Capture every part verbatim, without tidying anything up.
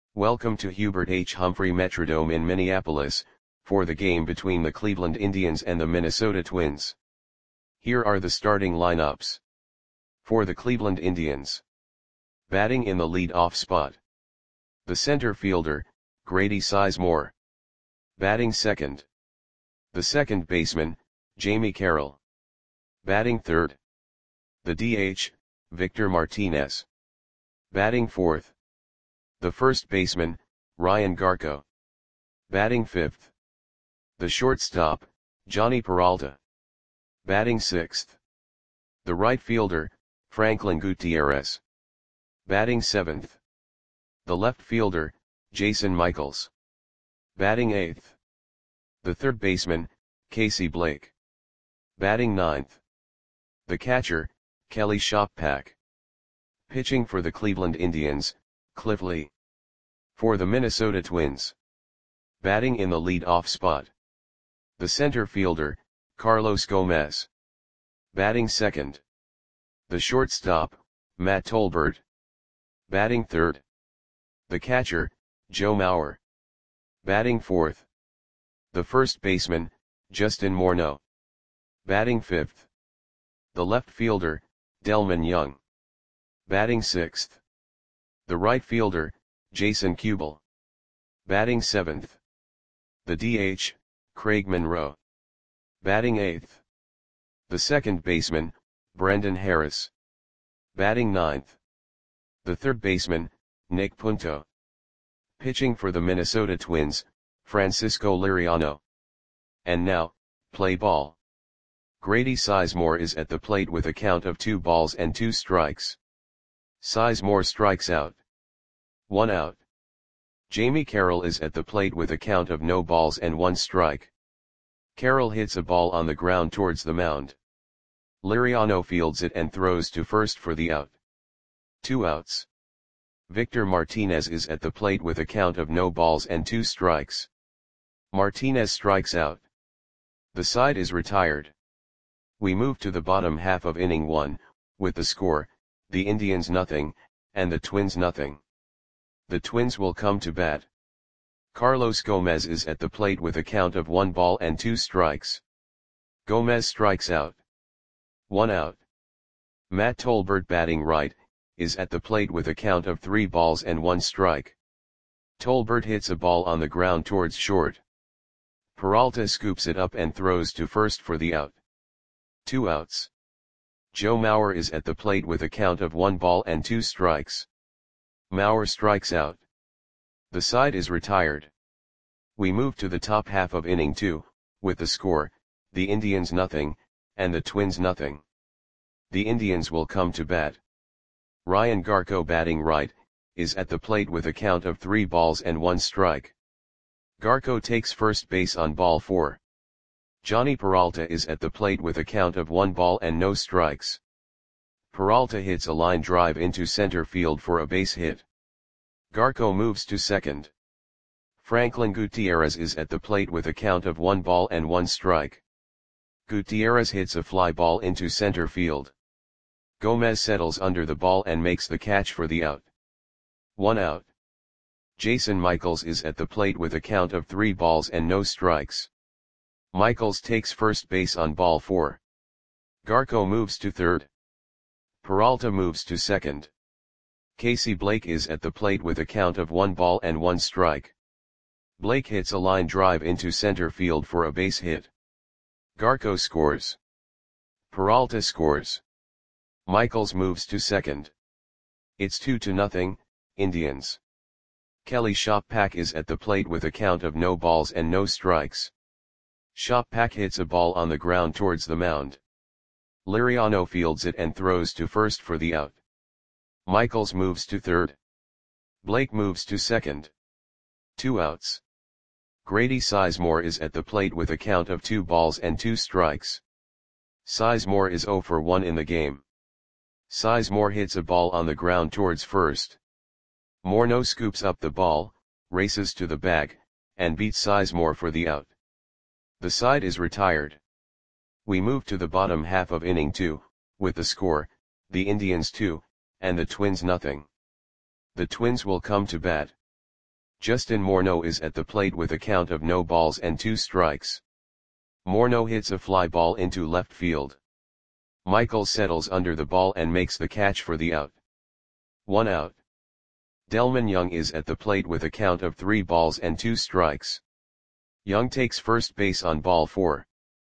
Welcome to Hubert H. Humphrey Metrodome in Minneapolis, for the game between the Cleveland Indians and the Minnesota Twins. Here are the starting lineups. For the Cleveland Indians. Batting in the lead-off spot. The center fielder, Grady Sizemore. Batting second. The second baseman, Jamie Carroll. Batting third. The D H, Victor Martinez. Batting fourth. The first baseman, Ryan Garko. Batting fifth. The shortstop, Jhonny Peralta. Batting sixth. The right fielder, Franklin Gutierrez. Batting seventh. The left fielder, Jason Michaels. Batting eighth. The third baseman, Casey Blake. Batting ninth. The catcher, Kelly Shoppak. Pitching for the Cleveland Indians, Cliff Lee. For the Minnesota Twins. Batting in the lead-off spot. The center fielder, Carlos Gomez. Batting second. The shortstop, Matt Tolbert. Batting third. The catcher, Joe Mauer. Batting fourth. The first baseman, Justin Morneau. Batting fifth. The left fielder, Delmon Young. Batting sixth. The right fielder, Jason Kubel. Batting seventh. The D H, Craig Monroe. Batting eighth. The second baseman, Brendan Harris. Batting ninth. The third baseman, Nick Punto. Pitching for the Minnesota Twins, Francisco Liriano. And now, play ball. Grady Sizemore is at the plate with a count of two balls and two strikes. Sizemore strikes out. One out. Jamie Carroll is at the plate with a count of no balls and one strike. Carroll hits a ball on the ground towards the mound. Liriano fields it and throws to first for the out. Two outs. Victor Martinez is at the plate with a count of no balls and two strikes. Martinez strikes out. The side is retired. We move to the bottom half of inning one, with the score, the Indians nothing, and the Twins nothing. The Twins will come to bat. Carlos Gomez is at the plate with a count of one ball and two strikes. Gomez strikes out. One out. Matt Tolbert batting right, is at the plate with a count of three balls and one strike. Tolbert hits a ball on the ground towards short. Peralta scoops it up and throws to first for the out. Two outs. Joe Mauer is at the plate with a count of one ball and two strikes. Mauer strikes out. The side is retired. We move to the top half of inning two, with the score, the Indians nothing, and the Twins nothing. The Indians will come to bat. Ryan Garko batting right, is at the plate with a count of three balls and one strike. Garko takes first base on ball four. Jhonny Peralta is at the plate with a count of one ball and no strikes. Peralta hits a line drive into center field for a base hit. Garko moves to second. Franklin Gutierrez is at the plate with a count of one ball and one strike. Gutierrez hits a fly ball into center field. Gomez settles under the ball and makes the catch for the out. One out. Jason Michaels is at the plate with a count of three balls and no strikes. Michaels takes first base on ball four. Garko moves to third. Peralta moves to second. Casey Blake is at the plate with a count of one ball and one strike. Blake hits a line drive into center field for a base hit. Garko scores. Peralta scores. Michaels moves to second. It's two to nothing, Indians. Kelly Shoppak is at the plate with a count of no balls and no strikes. Shoppak hits a ball on the ground towards the mound. Liriano fields it and throws to first for the out. Michaels moves to third. Blake moves to second. Two outs. Grady Sizemore is at the plate with a count of two balls and two strikes. Sizemore is zero for one in the game. Sizemore hits a ball on the ground towards first. Morneau scoops up the ball, races to the bag, and beats Sizemore for the out. The side is retired. We move to the bottom half of inning two, with the score, the Indians two, and the Twins nothing. The Twins will come to bat. Justin Morneau is at the plate with a count of no balls and two strikes. Morneau hits a fly ball into left field. Michaels settles under the ball and makes the catch for the out. One out. Delmon Young is at the plate with a count of three balls and two strikes. Young takes first base on ball four.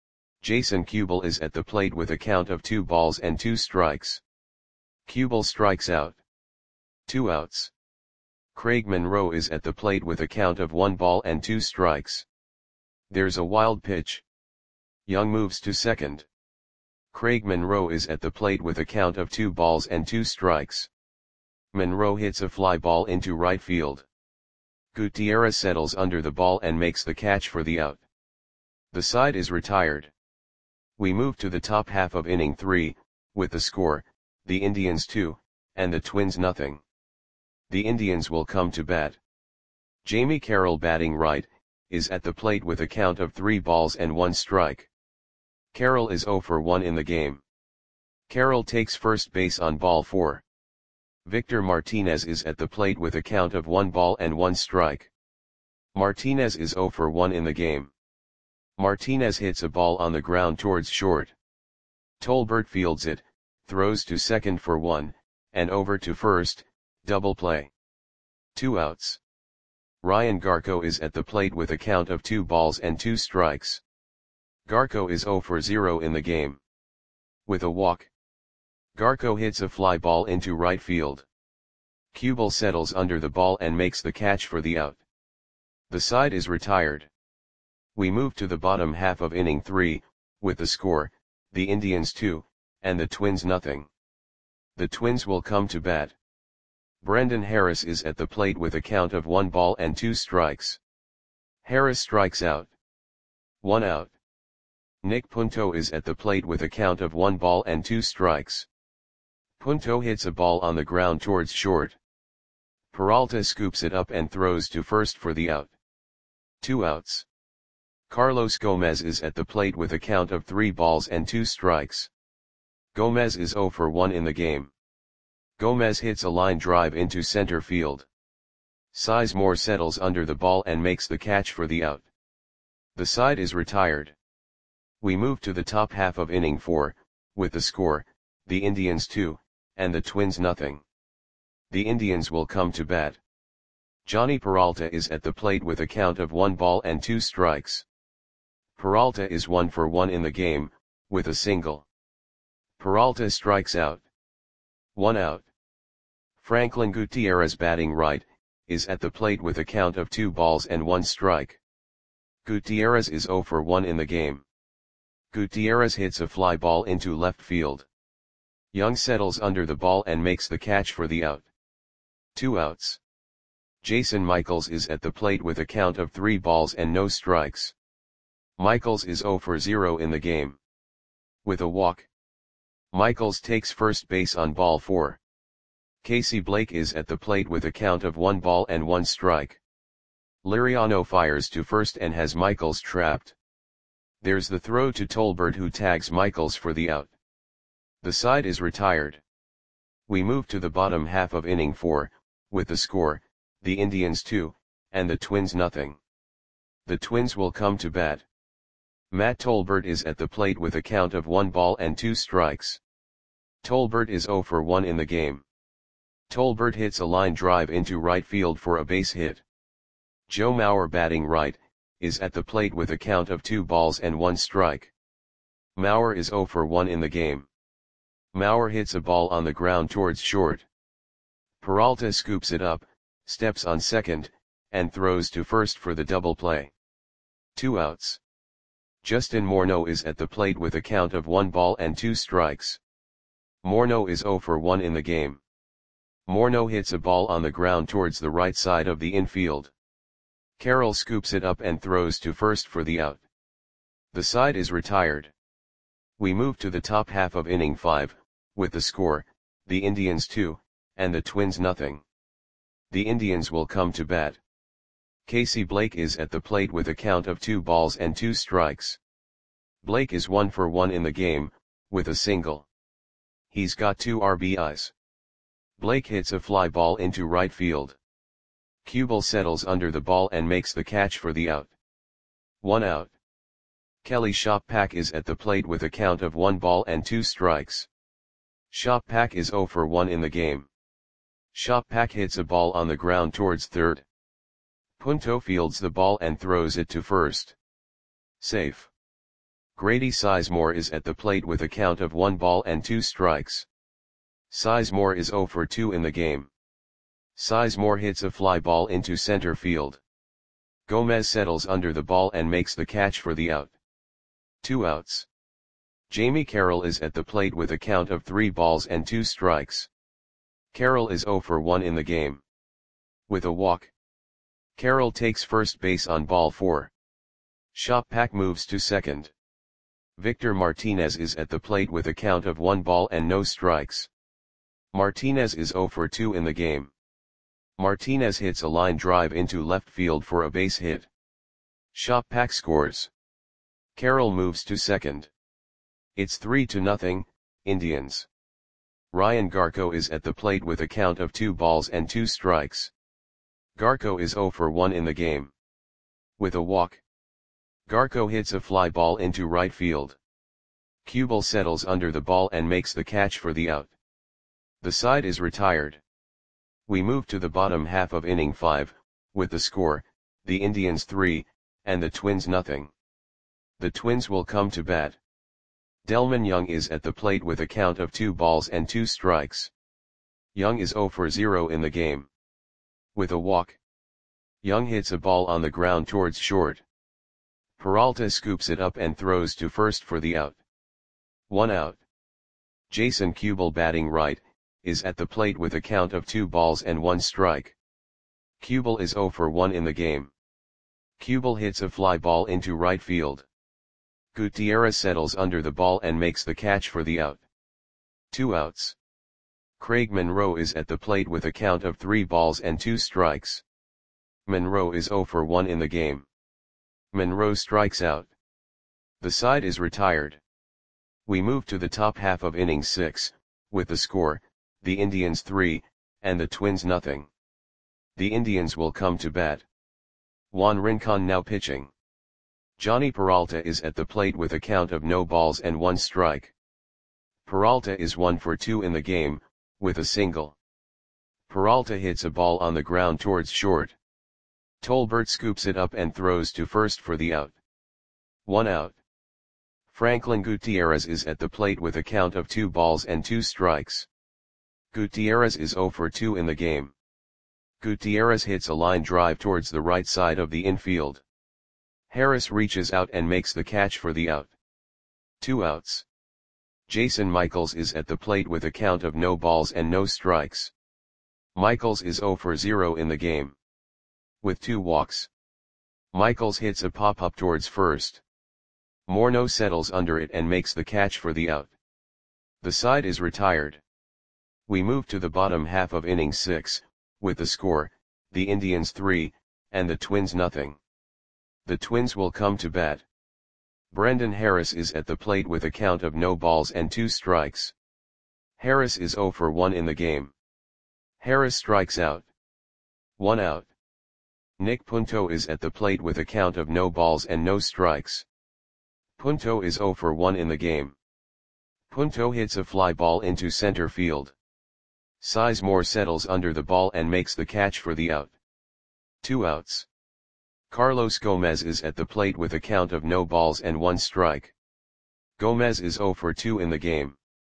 Jason Kubel is at the plate with a count of two balls and two strikes. Kubel strikes out. Two outs. Craig Monroe is at the plate with a count of one ball and two strikes. There's a wild pitch. Young moves to second. Craig Monroe is at the plate with a count of two balls and two strikes. Monroe hits a fly ball into right field. Gutierrez settles under the ball and makes the catch for the out. The side is retired. We move to the top half of inning three, with the score, the Indians two, and the Twins nothing. The Indians will come to bat. Jamie Carroll, batting right, is at the plate with a count of three balls and one strike. Carroll is zero for one in the game. Carroll takes first base on ball four. Victor Martinez is at the plate with a count of one ball and one strike. Martinez is zero for one in the game. Martinez hits a ball on the ground towards short. Tolbert fields it, throws to second for one, and over to first, double play. Two outs. Ryan Garko is at the plate with a count of two balls and two strikes. Garko is zero for zero in the game. With a walk. Garko hits a fly ball into right field. Kubel settles under the ball and makes the catch for the out. The side is retired. We move to the bottom half of inning three, with the score, the Indians two, and the Twins nothing. The Twins will come to bat. Brendan Harris is at the plate with a count of one ball and two strikes. Harris strikes out. One out. Nick Punto is at the plate with a count of one ball and two strikes. Punto hits a ball on the ground towards short. Peralta scoops it up and throws to first for the out. Two outs. Carlos Gomez is at the plate with a count of three balls and two strikes. Gomez is zero for one in the game. Gomez hits a line drive into center field. Sizemore settles under the ball and makes the catch for the out. The side is retired. We move to the top half of inning four, with the score, the Indians two, and the Twins nothing. The Indians will come to bat. Johnny Peralta is at the plate with a count of one ball and two strikes. Peralta is one for one in the game, with a single. Peralta strikes out. One out. Franklin Gutierrez, batting right, is at the plate with a count of two balls and one strike. Gutierrez is zero for one in the game. Gutierrez hits a fly ball into left field. Young settles under the ball and makes the catch for the out. Two outs. Jason Michaels is at the plate with a count of three balls and no strikes. Michaels is zero for zero in the game. With a walk. Michaels takes first base on ball four. Casey Blake is at the plate with a count of one ball and one strike. Liriano fires to first and has Michaels trapped. There's the throw to Tolbert, who tags Michaels for the out. The side is retired. We move to the bottom half of inning four, with the score, the Indians two, and the Twins nothing. The Twins will come to bat. Matt Tolbert is at the plate with a count of one ball and two strikes. Tolbert is zero for one in the game. Tolbert hits a line drive into right field for a base hit. Joe Mauer, batting right, is at the plate with a count of two balls and one strike. Mauer is zero for one in the game. Mauer hits a ball on the ground towards short. Peralta scoops it up, steps on second, and throws to first for the double play. Two outs. Justin Morneau is at the plate with a count of one ball and two strikes. Morneau is zero for one in the game. Morneau hits a ball on the ground towards the right side of the infield. Carroll scoops it up and throws to first for the out. The side is retired. We move to the top half of inning five, with the score, the Indians two, and the Twins nothing. The Indians will come to bat. Casey Blake is at the plate with a count of two balls and two strikes. Blake is one for one in the game, with a single. He's got two R B Is. Blake hits a fly ball into right field. Kubel settles under the ball and makes the catch for the out. One out. Kelly Shoppak is at the plate with a count of one ball and two strikes. Shoppak is zero for one in the game. Shoppak hits a ball on the ground towards third. Punto fields the ball and throws it to first. Safe. Grady Sizemore is at the plate with a count of one ball and two strikes. Sizemore is zero for two in the game. Sizemore hits a fly ball into center field. Gomez settles under the ball and makes the catch for the out. Two outs. Jamie Carroll is at the plate with a count of three balls and two strikes. Carroll is zero for one in the game. With a walk. Carroll takes first base on ball four. Shoppak moves to second. Victor Martinez is at the plate with a count of one ball and no strikes. Martinez is zero for two in the game. Martinez hits a line drive into left field for a base hit. Shoppak scores. Carroll moves to second. It's three to nothing, Indians. Ryan Garko is at the plate with a count of two balls and two strikes. Garko is zero for one in the game. With a walk. Garko hits a fly ball into right field. Kubel settles under the ball and makes the catch for the out. The side is retired. We move to the bottom half of inning five, with the score, the Indians three, and the Twins nothing. The Twins will come to bat. Delmon Young is at the plate with a count of two balls and two strikes. Young is zero for zero in the game. With a walk. Young hits a ball on the ground towards short. Peralta scoops it up and throws to first for the out. One out. Jason Kubel, batting right, is at the plate with a count of two balls and one strike. Kubel is zero for one in the game. Kubel hits a fly ball into right field. Gutierrez settles under the ball and makes the catch for the out. Two outs. Craig Monroe is at the plate with a count of three balls and two strikes. Monroe is zero for one in the game. Monroe strikes out. The side is retired. We move to the top half of inning six, with the score, the Indians three, and the Twins nothing. The Indians will come to bat. Juan Rincon now pitching. Johnny Peralta is at the plate with a count of no balls and one strike. Peralta is one for two in the game, with a single. Peralta hits a ball on the ground towards short. Tolbert scoops it up and throws to first for the out. One out. Franklin Gutierrez is at the plate with a count of two balls and two strikes. Gutierrez is zero for two in the game. Gutierrez hits a line drive towards the right side of the infield. Harris reaches out and makes the catch for the out. Two outs. Jason Michaels is at the plate with a count of no balls and no strikes. Michaels is zero for zero in the game. With two walks. Michaels hits a pop-up towards first. Morneau settles under it and makes the catch for the out. The side is retired. We move to the bottom half of inning six, with the score, the Indians three, and the Twins nothing. The Twins will come to bat. Brendan Harris is at the plate with a count of no balls and two strikes. Harris is zero for one in the game. Harris strikes out. One out. Nick Punto is at the plate with a count of no balls and no strikes. Punto is zero for one in the game. Punto hits a fly ball into center field. Sizemore settles under the ball and makes the catch for the out. Two outs. Carlos Gomez is at the plate with a count of no balls and one strike. Gomez is zero for two in the game.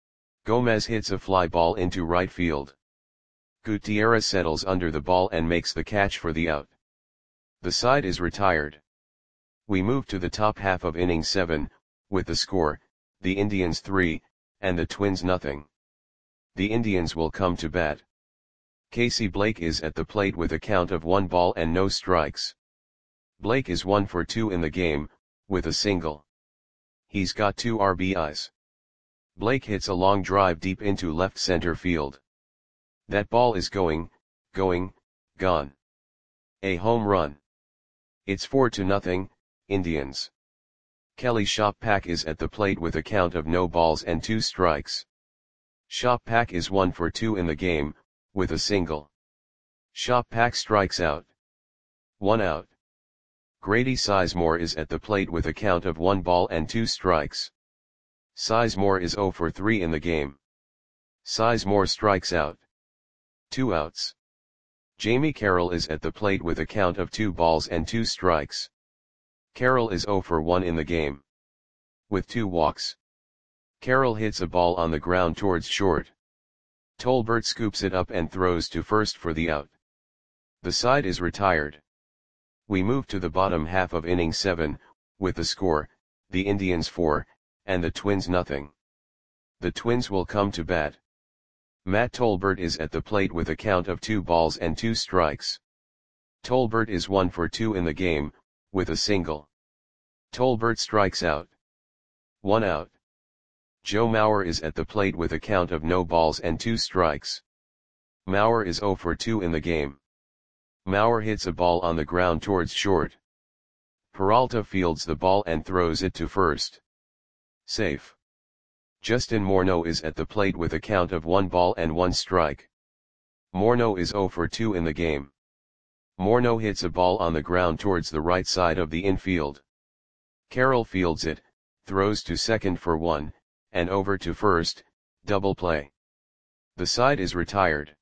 Gomez hits a fly ball into right field. Gutierrez settles under the ball and makes the catch for the out. The side is retired. We move to the top half of inning seven, with the score, the Indians three, and the Twins nothing. The Indians will come to bat. Casey Blake is at the plate with a count of one ball and no strikes. Blake is one for two in the game, with a single. He's got two R B Is. Blake hits a long drive deep into left center field. That ball is going, going, gone. A home run. It's four to nothing, Indians. Kelly Shoppak is at the plate with a count of no balls and two strikes. Shoppak is one for two in the game, with a single. Shop Pack strikes out. One out. Grady Sizemore is at the plate with a count of one ball and two strikes. Sizemore is zero for three in the game. Sizemore strikes out. Two outs. Jamie Carroll is at the plate with a count of two balls and two strikes. Carroll is zero for one in the game. With two walks. Carroll hits a ball on the ground towards short. Tolbert scoops it up and throws to first for the out. The side is retired. We move to the bottom half of inning seven, with the score, the Indians four, and the Twins nothing. The Twins will come to bat. Matt Tolbert is at the plate with a count of two balls and two strikes. Tolbert is one for two in the game, with a single. Tolbert strikes out. One out. Joe Mauer is at the plate with a count of no balls and two strikes. Mauer is zero for two in the game. Mauer hits a ball on the ground towards short. Peralta fields the ball and throws it to first. Safe. Justin Morneau is at the plate with a count of one ball and one strike. Morneau is zero for two in the game. Morneau hits a ball on the ground towards the right side of the infield. Carroll fields it, throws to second for one, and over to first, double play. The side is retired.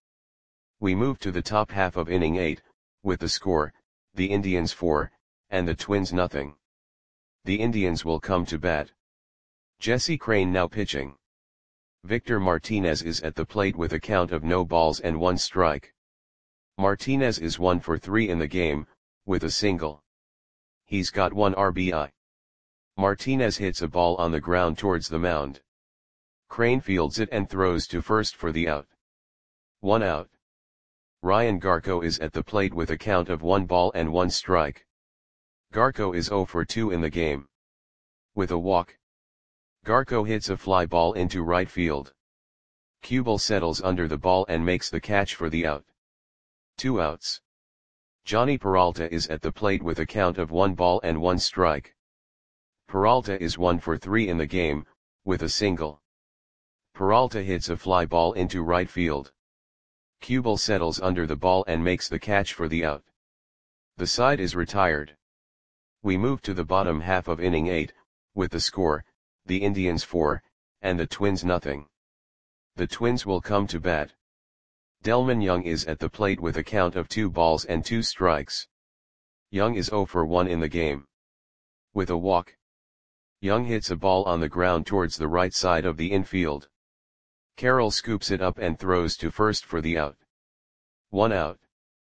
We move to the top half of inning eight, with the score, the Indians four, and the Twins nothing. The Indians will come to bat. Jesse Crain now pitching. Victor Martinez is at the plate with a count of no balls and one strike. Martinez is one for three in the game, with a single. He's got one R B I. Martinez hits a ball on the ground towards the mound. Crain fields it and throws to first for the out. One out. Ryan Garko is at the plate with a count of one ball and one strike. Garko is zero for two in the game. With a walk. Garko hits a fly ball into right field. Kubel settles under the ball and makes the catch for the out. Two outs. Johnny Peralta is at the plate with a count of one ball and one strike. Peralta is one for three in the game, with a single. Peralta hits a fly ball into right field. Kubel settles under the ball and makes the catch for the out. The side is retired. We move to the bottom half of inning eight, with the score, the Indians four, and the Twins nothing. The Twins will come to bat. Delmon Young is at the plate with a count of two balls and two strikes. Young is zero for one in the game. With a walk. Young hits a ball on the ground towards the right side of the infield. Carroll scoops it up and throws to first for the out. One out.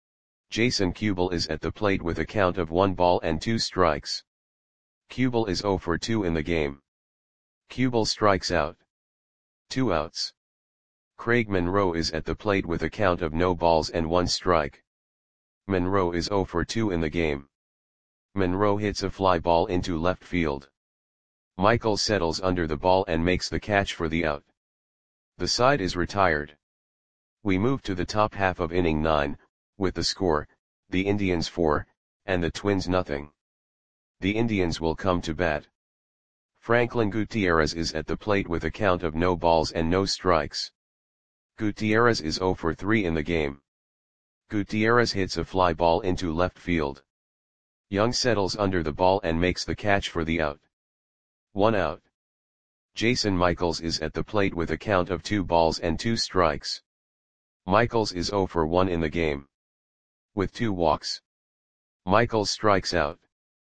Jason Kubel is at the plate with a count of one ball and two strikes. Kubel is zero for two in the game. Kubel strikes out. Two outs. Craig Monroe is at the plate with a count of no balls and one strike. Monroe is zero for two in the game. Monroe hits a fly ball into left field. Michael settles under the ball and makes the catch for the out. The side is retired. We move to the top half of inning nine, with the score, the Indians four, and the Twins nothing. The Indians will come to bat. Franklin Gutierrez is at the plate with a count of no balls and no strikes. Gutierrez is zero for three in the game. Gutierrez hits a fly ball into left field. Young settles under the ball and makes the catch for the out. One out. Jason Michaels is at the plate with a count of two balls and two strikes. Michaels is zero for one in the game. With two walks. Michaels strikes out.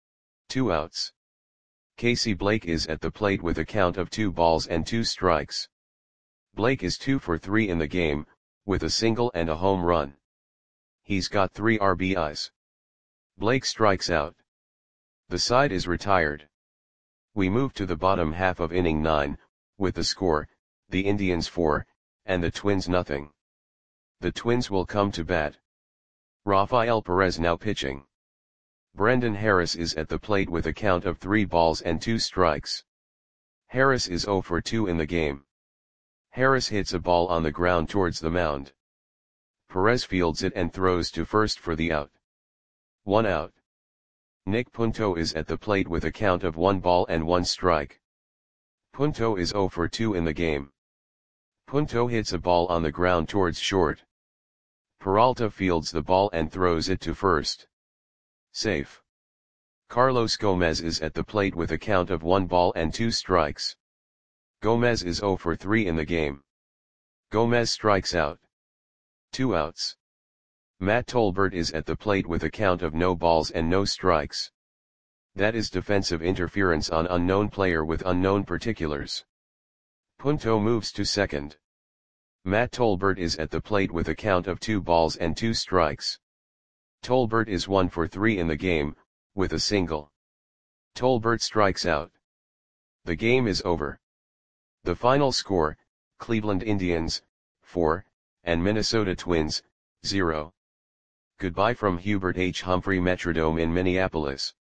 Two outs. Casey Blake is at the plate with a count of two balls and two strikes. Blake is two for three in the game, with a single and a home run. He's got three R B Is. Blake strikes out. The side is retired. We move to the bottom half of inning nine, with the score, the Indians four, and the Twins nothing. The Twins will come to bat. Rafael Perez now pitching. Brendan Harris is at the plate with a count of three balls and two strikes. Harris is zero for two in the game. Harris hits a ball on the ground towards the mound. Perez fields it and throws to first for the out. One out. Nick Punto is at the plate with a count of one ball and one strike. Punto is zero for two in the game. Punto hits a ball on the ground towards short. Peralta fields the ball and throws it to first. Safe. Carlos Gomez is at the plate with a count of one ball and two strikes. Gomez is zero for three in the game. Gomez strikes out. Two outs. Matt Tolbert is at the plate with a count of no balls and no strikes. That is defensive interference on unknown player with unknown particulars. Punto moves to second. Matt Tolbert is at the plate with a count of two balls and two strikes. Tolbert is one for three in the game, with a single. Tolbert strikes out. The game is over. The final score, Cleveland Indians, four, and Minnesota Twins, zero. Goodbye from Hubert H. Humphrey Metrodome in Minneapolis.